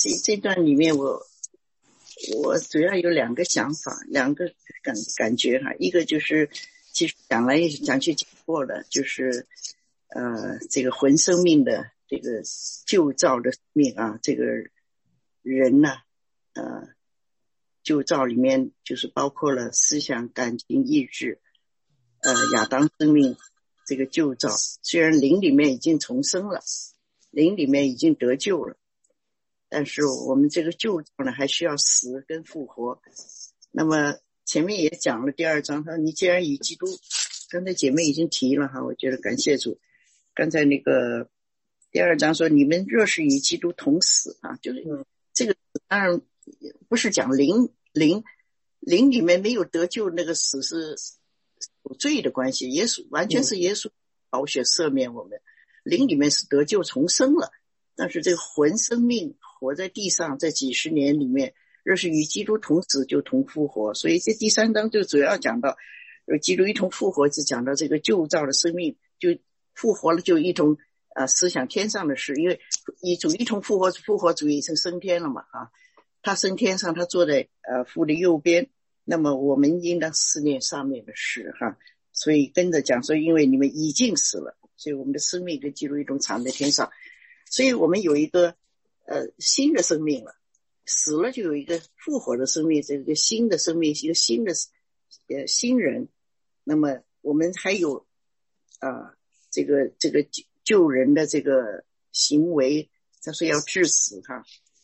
这段里面我主要有两个想法，两个感觉哈。一个就是其实讲来讲去讲过了，就是这个魂生命的这个旧造的命啊，这个人呢旧造里面就是包括了思想、感情、意志，亚当生命这个旧造，虽然灵里面已经重生了，灵里面已经得救了，但是我们这个旧造呢还需要死跟复活。那么前面也讲了第二章，他说你既然与基督，刚才姐妹已经提了哈，我觉得感谢主。刚才那个第二章说你们若是与基督同死啊，就是这个当然不是讲灵里面没有得救，那个死是有罪的关系，耶稣完全是耶稣宝血赦免我们，灵里面是得救重生了，但是这个魂生命活在地上，在几十年里面，若是与基督同死就同复活。所以这第三章就主要讲到基督一同复活，就讲到这个旧造的生命就复活了，就一同思想天上的事，因为一同复活主已经升天了嘛啊，他升天上，他坐在父的右边，那么我们应当思念上面的事哈。所以跟着讲说，因为你们已经死了，所以我们的生命跟基督一同藏在天上，所以我们有一个新的生命了，死了就有一个复活的生命，这个新的生命，一个新的新人。那么我们还有这个救人的这个行为，他说要致死哈，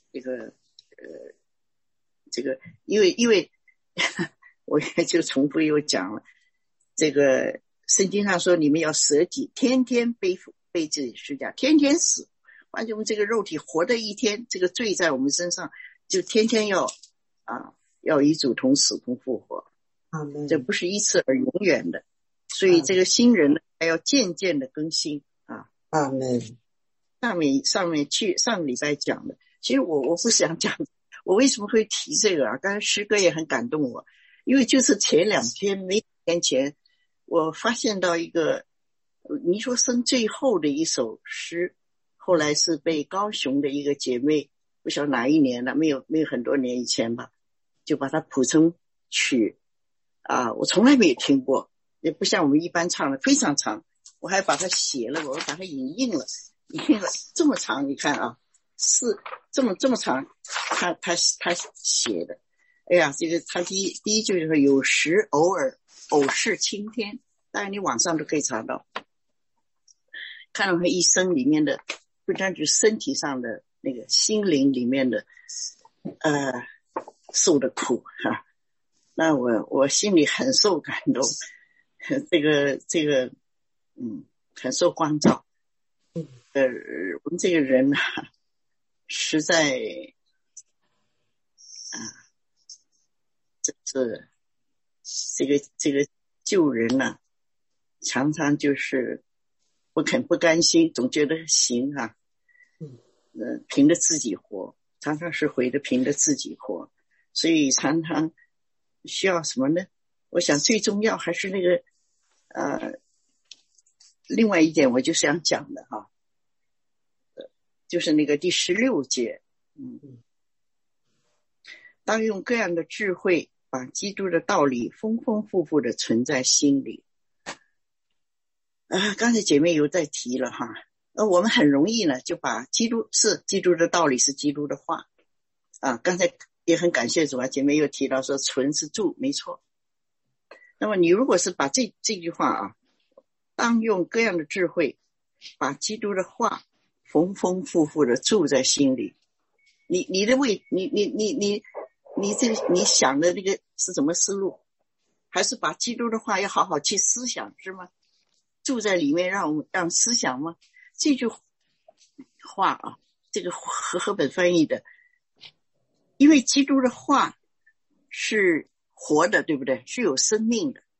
这个因为我也就重复又讲了，这个圣经上说你们要舍己，天天背自己十架，天天死，完全我们这个肉体活的一天，这个罪在我们身上就天天要与主同死同复活，这不是一次而永远的，所以这个新人呢还要渐渐的更新啊。 阿们。 上面上个礼拜讲的，其实我不想讲，我为什么会提这个啊？刚才诗歌也很感动我，因为就是前2天没天前，我发现到一个尼说生最后的一首诗，后来是被高雄的一个姐妹，不晓得哪一年了，没有很多年以前吧，就把它谱成曲我从来没有听过，也不像我们一般唱的非常长，我还把它写了，我把它引印了这么长，你看啊，是这么长，他写的，哎呀，这个他第一句就是有时偶是晴天，当然你网上都可以查到，看到他一生里面的，不单指身体上的那个心灵里面的受的苦哈，那我心里很受感动，这个很受光照。我们这个人实在这个救人常常就是不甘心，总觉得行凭着自己活，常常是凭着自己活，所以常常需要什么呢？我想最重要还是那个另外一点我就想讲的就是那个第16节，当用各样的智慧把基督的道理丰丰富富的存在心里。刚才姐妹有在提了哈，我们很容易呢就把基督的道理是基督的话刚才也很感谢主姐妹又提到说存是住，没错。那么你如果是把这句话当用各样的智慧把基督的话丰丰富富的住在心里，你想的那个是什么思路？还是把基督的话要好好去思想是吗？住在里面让思想吗？这句话这个和本翻译的，因为基督的话是活的，对不对？是有生命的，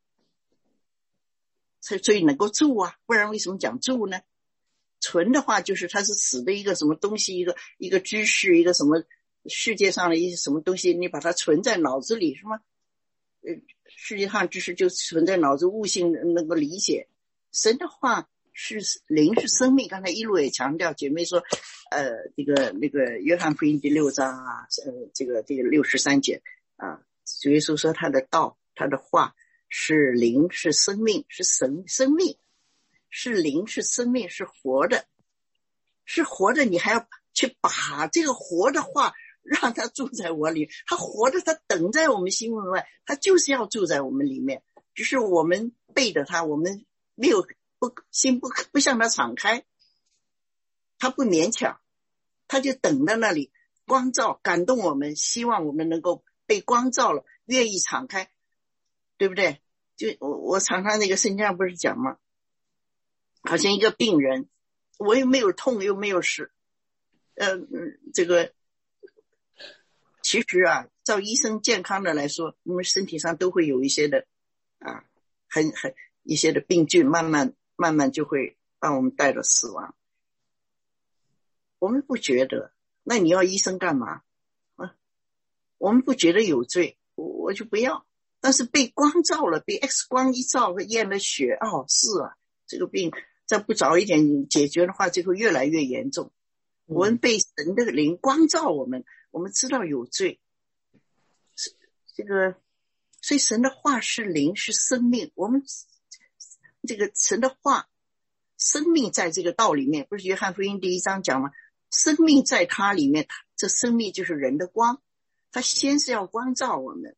所以能够住不然为什么讲住呢？存的话就是它是死的一个什么东西，一个知识，一个什么世界上的一些什么东西，你把它存在脑子里是吗？世界上知识就存在脑子，悟性能够理解。神的话是灵，是生命，刚才一路也强调，姐妹说那个约翰福音第6章啊，这个63节啊，主耶稣说他的道，他的话是灵，是生命，是生命，是灵，是生命，是活的，是活的。你还要去把这个活的话让他住在我里，他活的，他等在我们心门外，他就是要住在我们里面，只是我们背着他，我们没有心不向他敞开，他不勉强，他就等在那里，光照感动我们，希望我们能够被光照了，愿意敞开，对不对？就我常常那个圣经上不是讲吗？好像一个病人，我又没有痛又没有事，这个其实啊，照医生健康的来说，我们身体上都会有一些的啊，一些的病菌，慢慢就会把我们带到死亡。我们不觉得，那你要医生干嘛啊？我们不觉得有罪，我就不要。但是被光照了，被 X 光一照，验了血，哦，是啊，这个病再不早一点解决的话，就会越来越严重。我们被神的灵光照我们知道有罪。这个，所以神的话是灵，是生命。我们这个神的话，生命在这个道里面，不是约翰福音第1章讲吗？生命在它里面，这生命就是人的光，它先是要光照我们。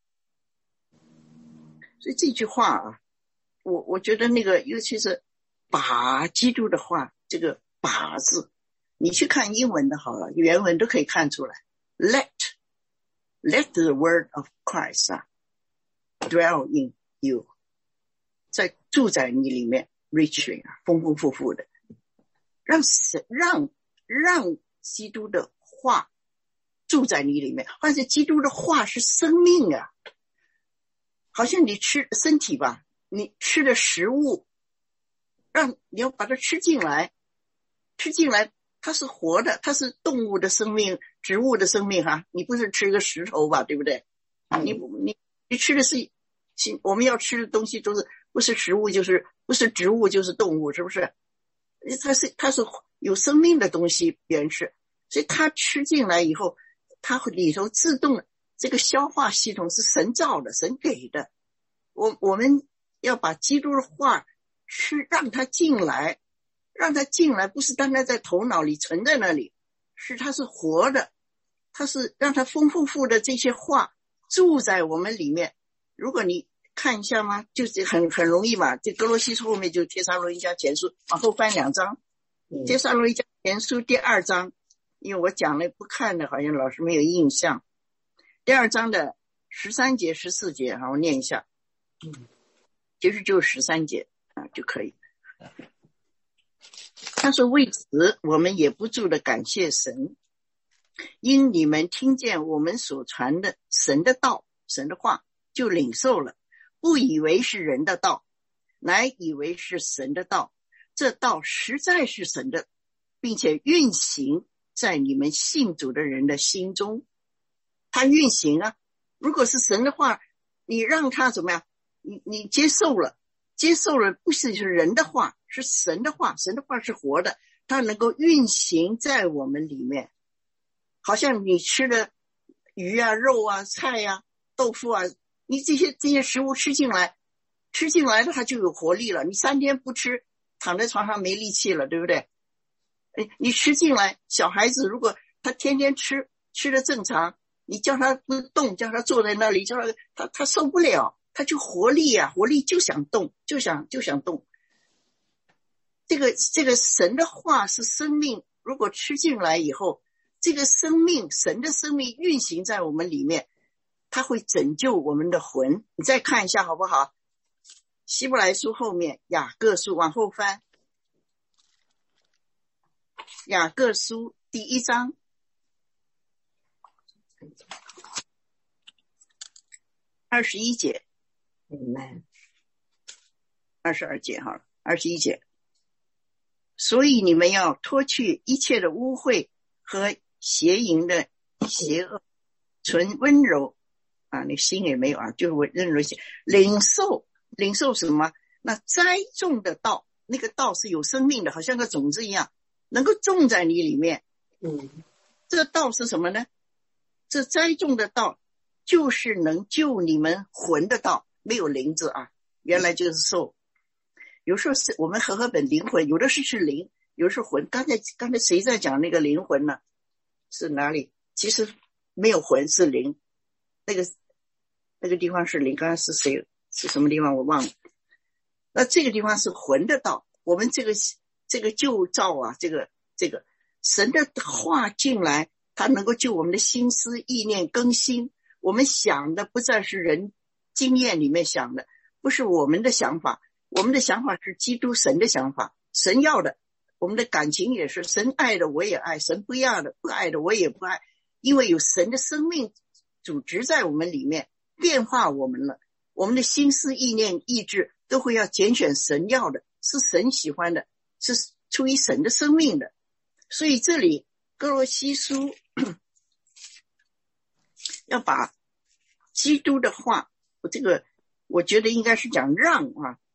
所以这句话啊，我觉得那个尤其是把基督的话，这个把字，你去看英文的好了，原文都可以看出来。Let the word of Christ dwell in you， 在住在你里面 richly 丰丰富富的，让基督的话住在你里面。而且基督的话是生命啊，好像你吃身体吧，你吃的食物，你要把它吃进来，它是活的，它是动物的生命，植物的生命哈。你不是吃个石头吧，对不对？你吃的是我们要吃的东西都是不是食物就是不是植物就是动物，是不是？它是有生命的东西别人吃，所以它吃进来以后，它里头自动这个消化系统是神造的，神给的。我们要把基督的话让它进来，不是单单在头脑里存在那里，它是活的，它是让它丰富的这些话住在我们里面。如果你看一下嘛，就是很容易嘛，这哥罗西书后面就帖撒罗尼迦前书，往后翻2章，帖撒罗尼迦前书第2章，因为我讲了不看的好像老师没有印象。第2章的13节14节我念一下，其实就13节就可以。他说为此我们也不住的感谢神，因你们听见我们所传的神的道，神的话，就领受了，不以为是人的道，乃以为是神的道。这道实在是神的，并且运行在你们信主的人的心中。他运行啊，如果是神的话，你让他怎么样？你接受了不是人的话，是神的话，神的话是活的，它能够运行在我们里面。好像你吃的鱼啊、肉啊、菜啊、豆腐啊，你这些食物吃进来了，它就有活力了。你3天不吃，躺在床上没力气了，对不对？你吃进来，小孩子如果他天天吃的正常，你叫他不动，叫他坐在那里，叫他受不了，他就活力啊，活力就想动，就想动。这个神的话是生命，如果吃进来以后，这个生命，神的生命运行在我们里面，它会拯救我们的魂。你再看一下好不好？希伯来书后面雅各书往后翻，雅各书第1章21节，22节好了，21节。所以你们要脱去一切的污秽和邪淫的邪恶，存温柔那心也没有就是温柔些，领受什么？那栽种的道，那个道是有生命的，好像个种子一样，能够种在你里面， 这道是什么呢？这栽种的道就是能救你们魂的道，没有灵字啊，原来就是受。有时候是我们和本灵魂，有的是灵，有的是魂。刚才谁在讲那个灵魂呢？是哪里？其实没有魂，是灵。那个地方是灵，刚才是谁？是什么地方我忘了。那这个地方是魂的道，我们这个救造啊，这个神的话进来，它能够救我们的心思意念更新。我们想的不再是人经验里面想的，不是我们的想法，我们的想法是基督神的想法，神要的。我们的感情也是神爱的我也爱，神不要的不爱的我也不爱，因为有神的生命组织在我们里面变化我们了，我们的心思意念意志都会要拣选神要的，是神喜欢的，是出于神的生命的。所以这里哥罗西书要把基督的话，我觉得应该是讲让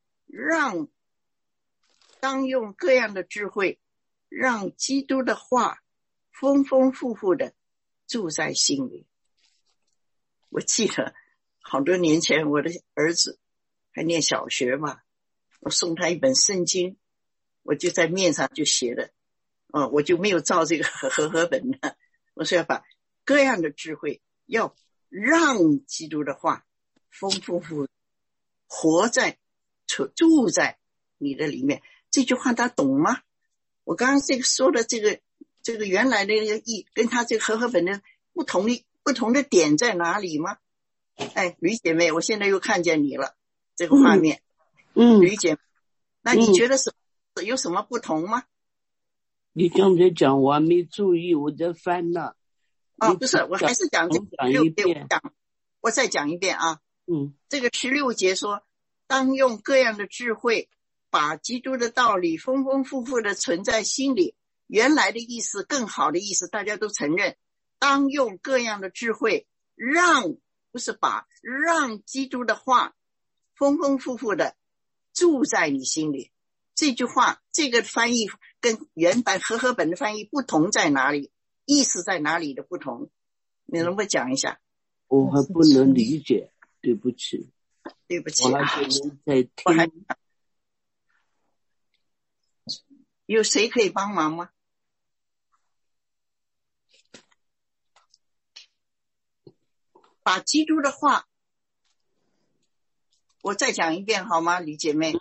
当用各样的智慧，让基督的话丰丰富富的住在心里。我记得好多年前我的儿子还念小学嘛，我送他一本圣经，我就在面上就写了，我就没有照这个和本的，我说要把各样的智慧，要让基督的话丰丰富富活在住在你的里面。这句话他懂吗？我刚刚说的这个原来的那个意跟他这个和本的不同的点在哪里吗？哎，吕姐妹，我现在又看见你了，这个画面。吕姐妹，那你觉得有什么不同吗？ 你刚才讲我还没注意，我在翻呢。 不是，我还是讲这16节，我再讲一遍啊。这个16节说，当用各样的智慧，把基督的道理丰丰富富的存在心里。原来的意思，更好的意思，大家都承认。当用各样的智慧，不是让基督的话丰丰富富的住在你心里。这句话，这个翻译跟原版和本的翻译不同在哪里？意思在哪里的不同？你能不能讲一下？ 我还不能理解，对不起， 我还不能再听。 有谁可以帮忙吗？把基督的话，我再讲一遍好吗，李姐妹？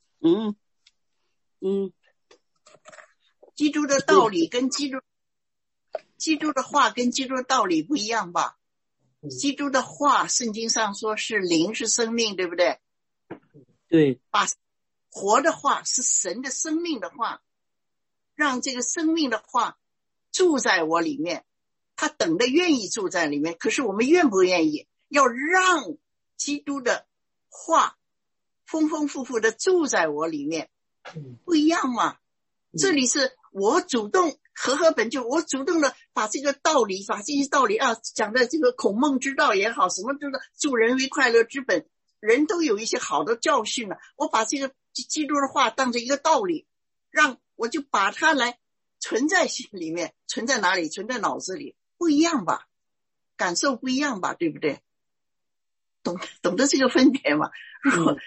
基督的道理跟基督的话跟基督的道理不一样吧？基督的话，圣经上说是灵，是生命，对不对？ 对。 把活的话是神的生命的话，让这个生命的话住在我里面，他等的愿意住在里面。可是我们愿不愿意要让基督的话丰丰富富的住在我里面？不一样嘛。这里是我主动，和本就我主动的把这个道理，把这些道理讲的这个孔孟之道也好，什么都是助人为快乐之本，人都有一些好的教训了。我把这个基督的话当成一个道理，我就把它来存在心里面。存在哪里？存在脑子里。不一样吧？感受不一样吧？对不对？懂得这个分别吗？如果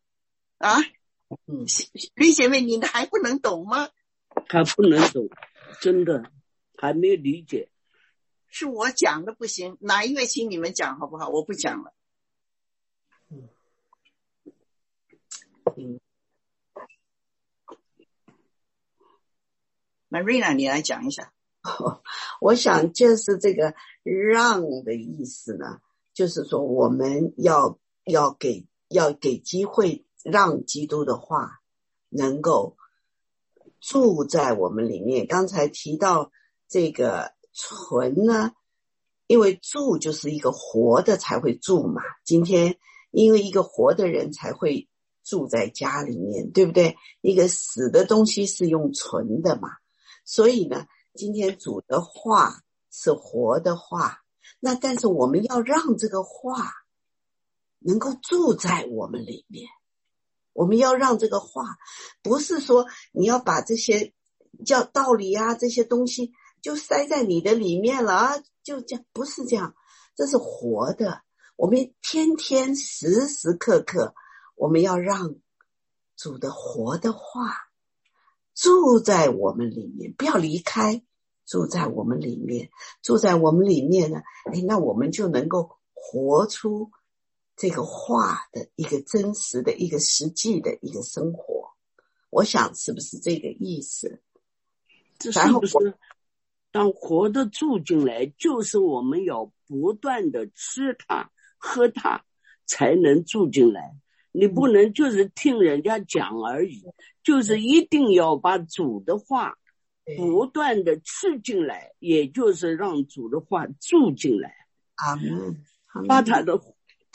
吕姐妹，你还不能懂吗？ 还不能懂，真的还没理解。 是我讲的不行，哪一位请你们讲好不好？我不讲了。Marina， 你来讲一下。 我想就是这个让的意思呢，就是说我们要给机会，让基督的话能够住在我们里面。刚才提到这个存呢，因为住就是一个活的才会住嘛，今天因为一个活的人才会住在家里面，对不对？一个死的东西是用存的嘛，所以呢今天主的话是活的话，那但是我们要让这个话能够住在我们里面。我们要让这个话，不是说你要把这些叫道理啊这些东西就塞在你的里面了啊，就这样，不是这样，这是活的。我们天天时时刻刻，我们要让主的活的话住在我们里面，不要离开，住在我们里面，住在我们里面呢，那我们就能够活出这个话的一个真实的一个实际的一个生活。我想是不是这个意思？ 这是不是当活的住进来，就是我们要不断的吃它喝它才能住进来。你不能就是听人家讲而已，就是一定要把主的话不断的吃进来，也就是让主的话住进来。 阿们。 把他的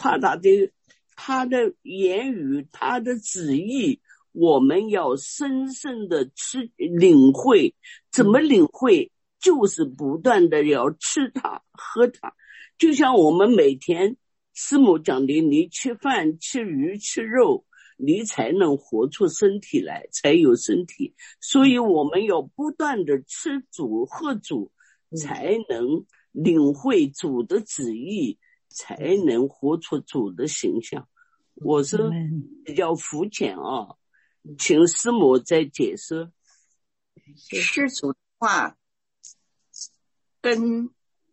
言语，他的旨意，我们要深深的领会。怎么领会？就是不断的要吃它喝它。就像我们每天师母讲的，你吃饭吃鱼吃肉，你才能活出身体来，才有身体。所以我们要不断的吃主喝主，才能领会主的旨意，才能活出主的形象。我是比较肤浅啊，请师母再解释。 吃主的话跟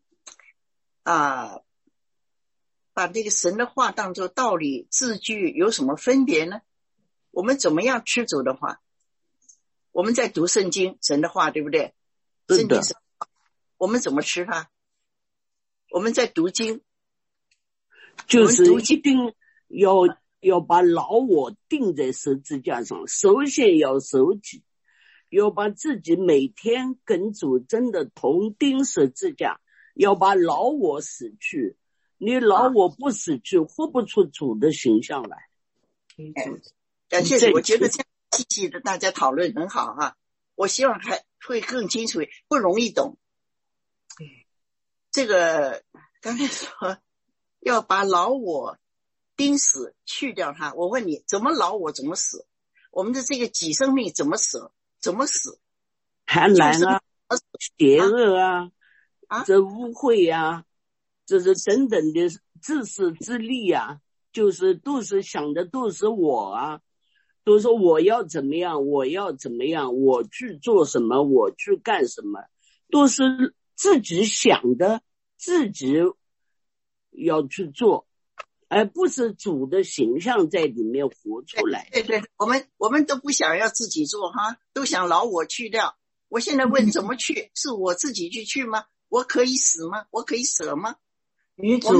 把这个神的话当作道理字句有什么分别呢？我们怎么样吃主的话？我们在读圣经神的话，对不对？圣经神的话我们怎么吃它？我们在读经， 就是一定要把老我钉在十字架上，首先要守己，要把自己每天跟主真的同钉十字架，要把老我死去。你老我不死去，活不出主的形象来。 感谢我觉得这样细细的大家讨论很好哈，我希望还会更清楚，不容易懂。这个刚才说要把老我钉死去掉它，我问你，怎么老我怎么死？我们的这个己生命怎么死？怎么死？ 贪婪啊，邪恶啊，这污秽啊，这是等等的自私自利啊，就是都是想的都是我啊，都说我要怎么样，我要怎么样，我去做什么，我去干什么，都是自己想的，自己要去做，而不是主的形象在里面活出来。 对对，我们都不想要自己做哈，都想老我去掉。我现在问怎么去？是我自己去吗？我可以死吗？我可以舍吗？ 与主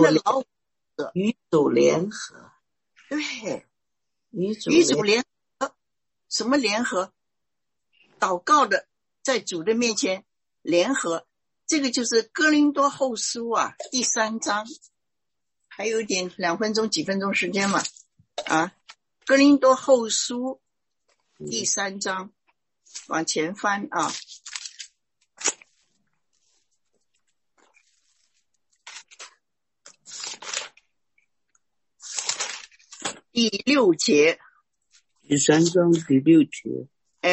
联合， 对，与主联合，什么联合？祷告的，在主的面前联合，这个就是哥林多后书第3章，还有一点2分钟几分钟时间嘛哥林多后书第3章，往前翻第6节， 第3章第6节。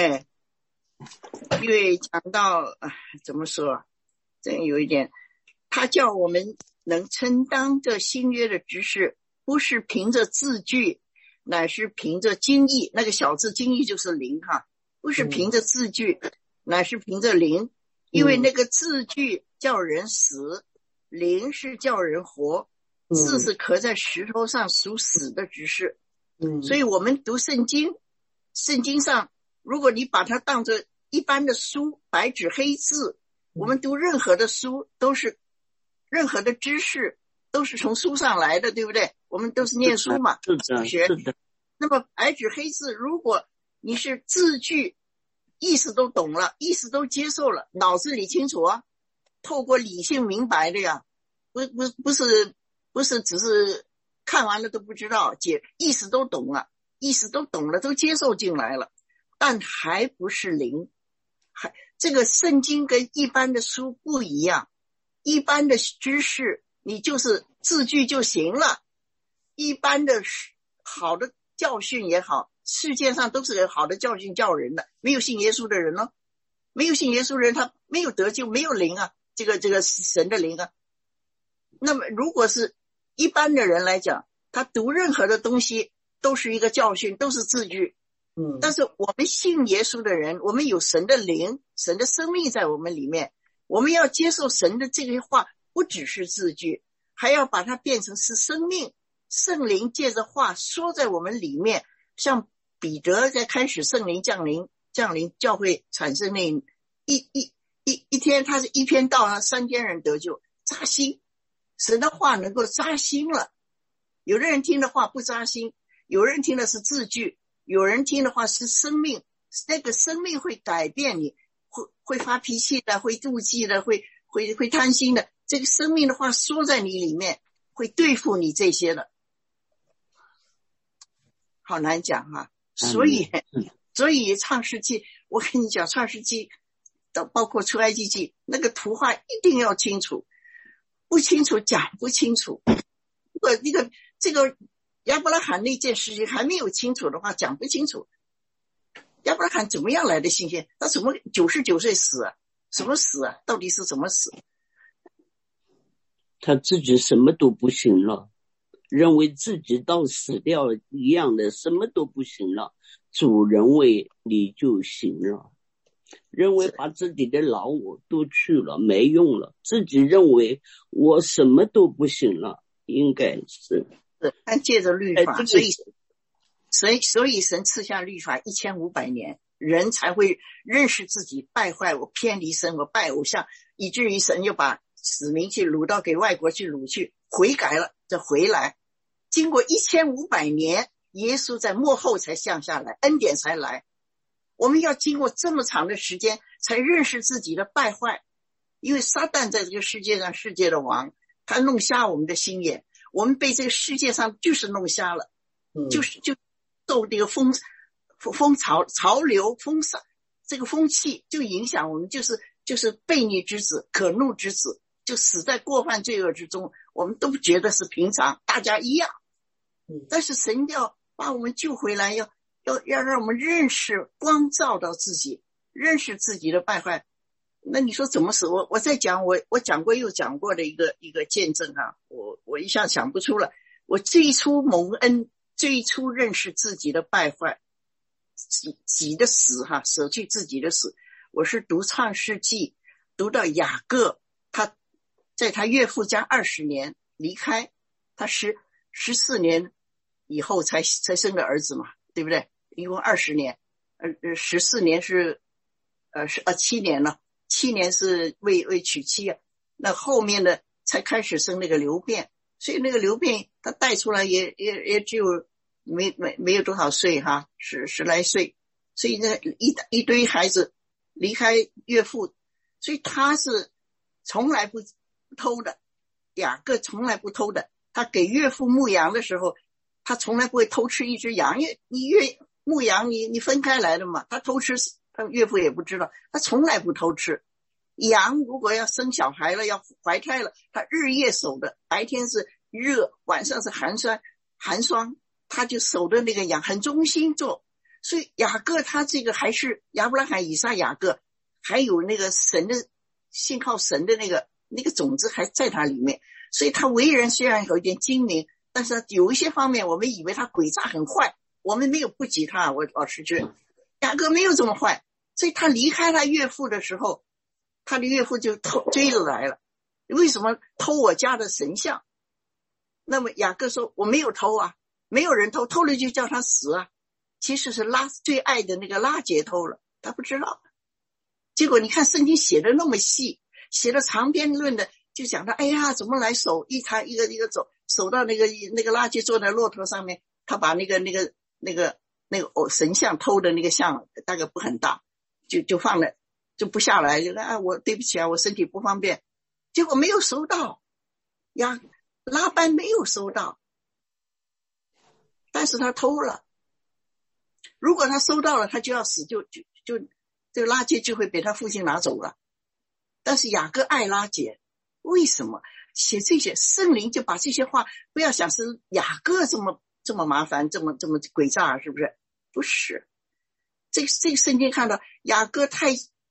因为讲到怎么说，这有一点，他叫我们能承当这新约的职事，不是凭着字句，乃是凭着经意。那个小字经意就是灵不是凭着字句，乃是凭着灵。因为那个字句叫人死，灵是叫人活。字是刻在石头上属死的职事。所以我们读圣经，圣经上如果你把它当作一般的书，白纸黑字，我们读任何的书都是任何的知识都是从书上来的，对不对？我们都是念书嘛，学。那么白纸黑字，如果你是字句意思都懂了，意思都接受了，脑子里清楚透过理性明白的呀，不是只是看完了都不知道，意思都懂了，都接受进来了，但还不是灵。这个圣经跟一般的书不一样，一般的知识你就是字句就行了，一般的好的教训也好，世界上都是有好的教训教人的，没有信耶稣的人没有信耶稣的人，他没有得救，没有灵啊，这个神的灵啊。那么如果是一般的人来讲，他读任何的东西都是一个教训，都是字句。但是我们信耶稣的人，我们有神的灵，神的生命在我们里面，我们要接受神的这个话，不只是字句，还要把它变成是生命。圣灵借着话说在我们里面，像彼得在开始圣灵降临教会产生那一天，他是一篇道让3000人得救，扎心。神的话能够扎心了。有的人听的话不扎心，有人听的是字句，有人听的话是生命，那个生命会改变你，会发脾气的，会妒忌的，会贪心的。这个生命的话说在你里面，会对付你这些的。好难讲啊。所以创世纪，我跟你讲，创世纪包括出埃及记，那个图画一定要清楚，不清楚讲不清楚。如果这个亚伯拉罕那件事情还没有清楚的话，讲不清楚。亚伯拉罕怎么样来的信心？他怎么99岁死啊？什么死啊？到底是怎么死？ 他自己什么都不行了，认为自己到死掉一样的，什么都不行了。主认为你就行了，认为把自己的老我都去了，没用了，自己认为我什么都不行了，应该是但借着律法，所以神赐下律法1500年，人才会认识自己败坏，我偏离神，我拜偶像，以至于神就把子民去掳到给外国去掳去，悔改了再回来。经过1500年，耶稣在末后才降下来，恩典才来。我们要经过这么长的时间才认识自己的败坏，因为撒旦在这个世界上世界的王，他弄瞎我们的心眼，我们被这个世界上就是弄瞎了，就受这个风潮流这个风气就影响我们，就是悖逆之子，可怒之子，就死在过犯罪恶之中，我们都觉得是平常，大家一样。但是神要把我们救回来，要让我们认识光照到自己，认识自己的败坏。那你说怎么死？我在讲我讲过又讲过的一个见证啊，我一下想不出了。我最初蒙恩，最初认识自己的败坏，己的死哈，舍去自己的死。我是读创世纪，读到雅各，他在他岳父家20年离开，他14年以后才生的儿子嘛，对不对？一共20年，14年是7年了，7年是为娶妻啊。那后面的才开始生那个流便，所以那个流便他带出来也只有没有多少岁哈，10来岁，所以那一堆孩子离开岳父，所以他是从来不偷的，雅各从来不偷的。他给岳父牧羊的时候，他从来不会偷吃一只羊，因为你牧羊你分开来的嘛，他偷吃他岳父也不知道，他从来不偷吃。羊如果要生小孩了，要怀胎了，他日夜守的，白天是热，晚上是寒霜，他就守的那个羊，很忠心做。所以雅各他这个还是亚伯拉罕、以撒、雅各，还有那个神的信靠神的那个种子还在他里面，所以他为人虽然有一点精明，但是有一些方面我们以为他诡诈很坏，我们没有不及他。我老实觉得雅各没有这么坏，所以他离开他岳父的时候，他的岳父就追着来了，为什么偷我家的神像？那么雅各说我没有偷啊，没有人偷了就叫他死啊。其实是最爱的那个拉结偷了，他不知道。结果你看圣经写的那么细，写的长篇论的，就讲到哎呀怎么来守，一个走到那个拉结坐在骆驼上面，他把那个神像偷的那个像大概不很大，就放了，就不下来，就我对不起啊，我身体不方便。结果没有收到呀，拉班没有收到，但是他偷了。如果他收到了，他就要死，就这个拉结就会被他父亲拿走了。但是雅各爱拉结，为什么写这些？圣灵就把这些话，不要想是雅各这么麻烦，这么诡诈，是不是？不是。这个圣经看到雅各太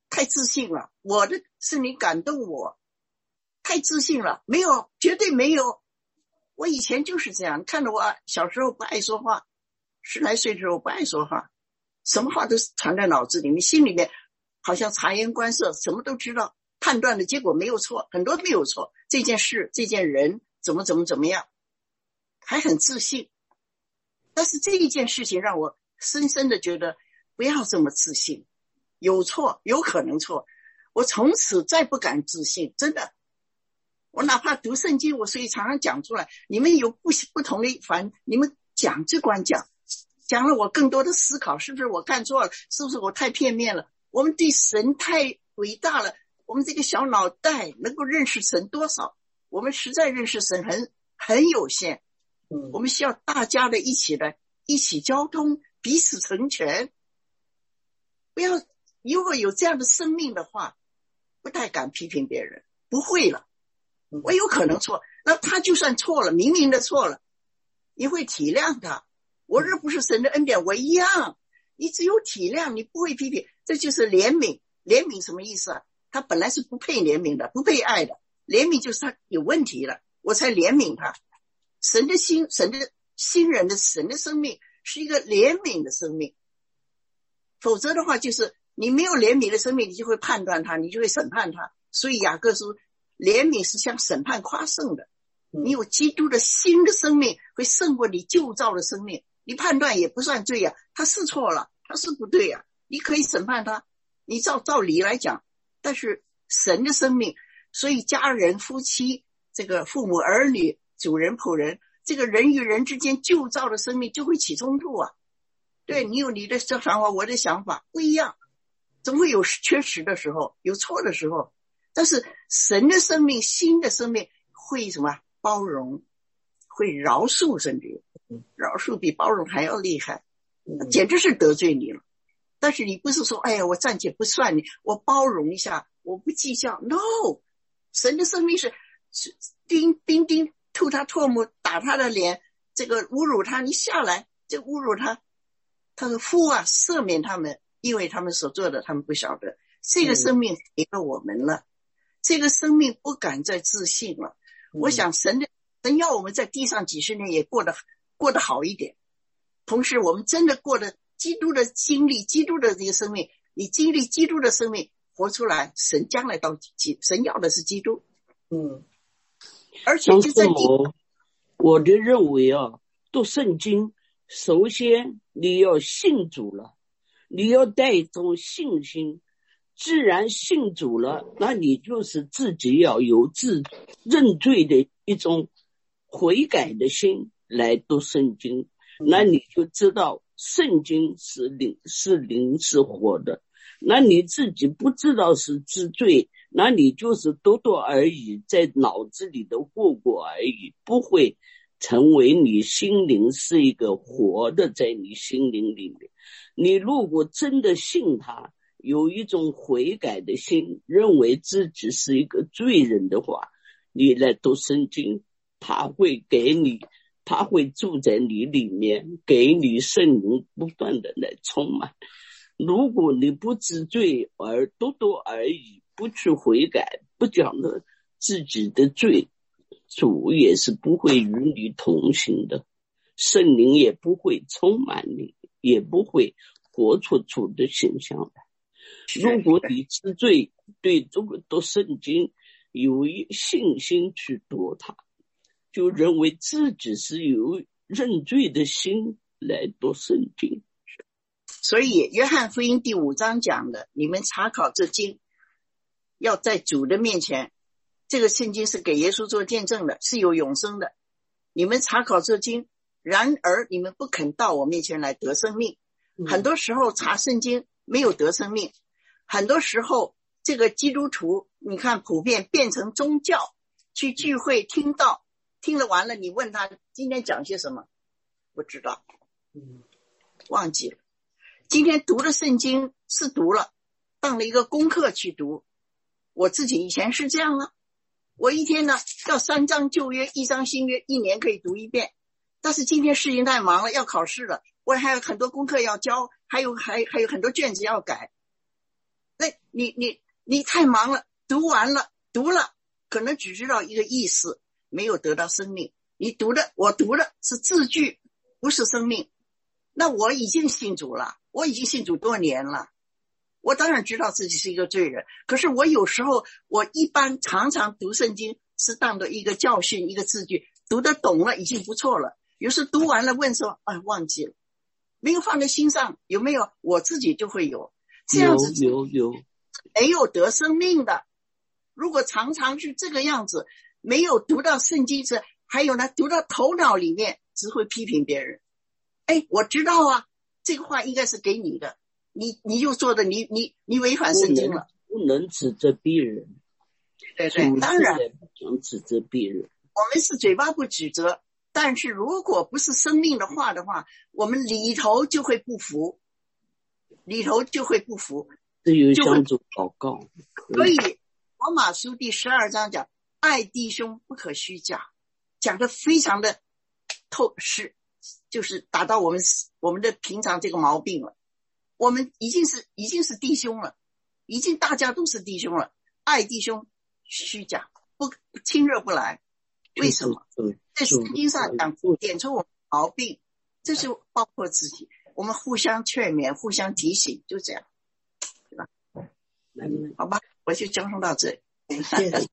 太自信了，我的圣灵感动我，太自信了，没有，绝对没有。我以前就是这样，看着我小时候不爱说话，10来岁的时候不爱说话，什么话都藏在脑子里面，心里面好像察言观色，什么都知道，判断的结果没有错，很多没有错，这件事这件人怎么样，还很自信。但是这一件事情让我深深的觉得不要这么自信，有错有可能错，我从此再不敢自信，真的。我哪怕读圣经，我所以常常讲出来，你们有不同的你们讲只管讲了我更多的思考，是不是我看错了，是不是我太片面了，我们对神太伟大了，我们这个小脑袋能够认识神多少，我们实在认识神很有限，我们需要大家的一起交通，彼此成全。不要，如果有这样的生命的话，不太敢批评别人，不会了。我有可能错，那他就算错了，明明的错了，你会体谅他。我这不是神的恩典，我一样。你只有体谅，你不会批评，这就是怜悯。怜悯什么意思啊？他本来是不配怜悯的，不配爱的。怜悯就是他有问题了，我才怜悯他。神的心，神的生命是一个怜悯的生命，否则的话就是你没有怜悯的生命，你就会判断他，你就会审判他。所以雅各书怜悯是向审判夸胜的，你有基督的新的生命会胜过你旧造的生命，你判断也不算罪啊，他是错了，他是不对啊，你可以审判他，你照理来讲，但是神的生命，所以家人夫妻这个父母儿女主人仆人，这个人与人之间旧造的生命就会起冲突啊。对，你有你的想法，我的想法不一样，总会有缺失的时候，有错的时候，但是神的生命，新的生命会什么？包容，会饶恕，甚至饶恕比包容还要厉害，简直是得罪你了。但是你不是说哎呀我暂且不算你，我包容一下，我不计较。 No， 神的生命是钉吐他唾沫，打他的脸，这个侮辱他，你下来就侮辱他，他说父啊赦免他们，因为他们所做的他们不晓得。这个生命给了我们了，这个生命不敢再自信了。我想神要我们在地上几十年也过得好一点，同时我们真的过得基督的经历，基督的这个生命，你经历基督的生命活出来，神将来神要的是基督。而且就在我的认为啊，读圣经首先你要信主了，你要带一种信心，既然信主了，那你就是自己要有认罪的一种悔改的心来读圣经，那你就知道圣经是灵是活的。那你自己不知道是知罪，那你就是读而已，在脑子里的过过而已，不会成为你心灵是一个活的在你心灵里面。你如果真的信他，有一种悔改的心，认为自己是一个罪人的话，你来读圣经，他会给你，他会住在你里面，给你圣灵不断的来充满。如果你不知罪而读而已，不去悔改，不讲了自己的罪，主也是不会与你同行的，圣灵也不会充满你，也不会活出主的形象来。如果你知罪，对这个读圣经有信心去读它，就认为自己是有认罪的心来读圣经。 所以约翰福音第5章讲的，你们查考这经，要在主的面前，这个圣经是给耶稣做见证的，是有永生的。你们查考这经，然而你们不肯到我面前来得生命。很多时候查圣经没有得生命，很多时候这个基督徒你看普遍变成宗教，去聚会听道，听了完了你问他今天讲些什么，不知道，忘记了。今天读的圣经是读了，当了一个功课去读。我自己以前是这样了，我一天呢要3章旧约1章新约，1年可以读1遍。但是今天事情太忙了，要考试了，我还有很多功课要交，还有很多卷子要改。 那你太忙了，读了，可能只知道一个意思，没有得到生命。我读的是字句，不是生命。那我已经信主了，我已经信主多年了，我当然知道自己是一个罪人。可是我有时候，我一般常常读圣经是当作一个教训，一个字句，读得懂了已经不错了。有时读完了问说，忘记了，没有放在心上，有没有？我自己就会有这样子， 有没有得生命的。如果常常是这个样子，没有读到圣经时，还有呢，读到头脑里面，只会批评别人。我知道啊，这个话应该是给你的，你就做的，你违反圣经了， 不能指责别人。 对，当然不能指责别人。 我们是嘴巴不指责，但是如果不是生命的话，我们里头就会不服， 这有相主祷告。 所以罗马书第12章讲，爱弟兄不可虚假，讲得非常的透视，就是打到我们的平常这个毛病了。我们已经是弟兄了，已经大家都是弟兄了，爱弟兄虚假，不亲热不来。为什么？在圣经上讲，点出我们毛病，这是包括自己，我们互相劝勉，互相提醒，就这样，对吧？好吧，我就讲到这里。 谢谢。